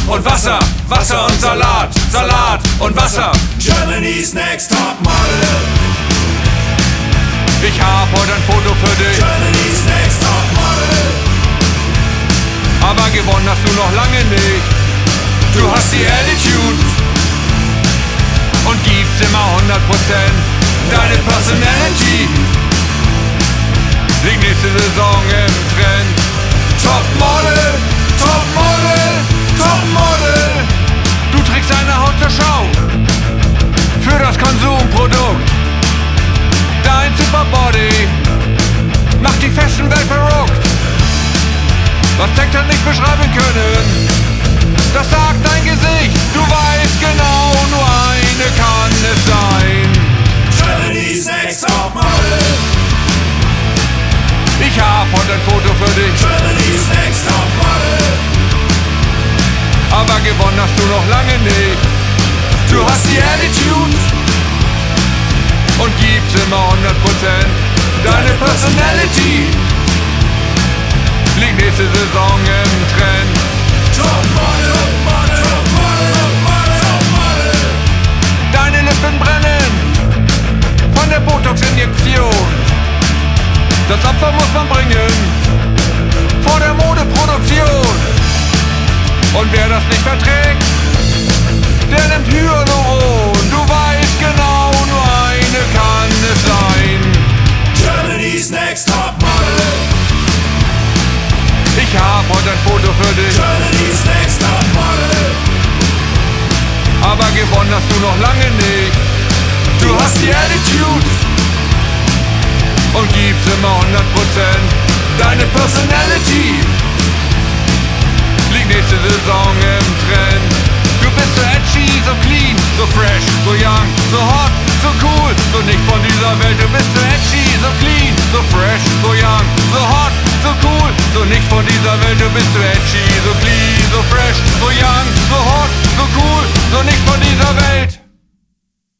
und Wasser, Wasser und Salat, Salat und Wasser. Germany's Next Top Model. Ich hab heute ein Foto für dich, Germany's Next Top Model. aber gewonnen hast du noch lange nicht. Du hast die Attitude und gibst immer 100%. Deine Personality liegt nächste Saison im Trend. Topmodel, Topmodel, Topmodel. Du trägst deine Haut zur Schau für das Konsumprodukt. Dein Superbody macht die Fashion-Welt verrückt. Was Texte nicht beschreiben können, das sagt dein Gesicht. Du weißt genau, nur eine kann es sein. Germany's Next Top Model. Ich hab heute ein Foto für dich, Germany's Next Top Model. aber gewonnen hast du noch lange nicht. Du hast die Attitude und gibst immer 100%. Deine Personality liegt nächste Saison im Trend. Top Model, Model, Model, Model, Model. Deine Lippen brennen von der Botox-Injektion. Das Opfer muss man bringen vor der Modeproduktion. Und wer das nicht verträgt, der nimmt Hyaluron. Du weißt genau, nur eine kann es sein. Germany's Next Top Model. Ich hab heute ein Foto für dich, Germany's Next Top Model. aber gewonnen hast du noch lange nicht. Du hast die Attitude und gibst immer 100%. Deine Personality liegt nächste Saison im Trend. Du bist so edgy, so clean, so fresh, so young, so hot, so cool, so nicht von dieser Welt. Du bist so edgy, so clean, so fresh, so young, so hot, so cool, so nicht von dieser Welt. Du bist so edgy, so clean, so fresh, so young, so hot, so cool, so nicht von dieser Welt.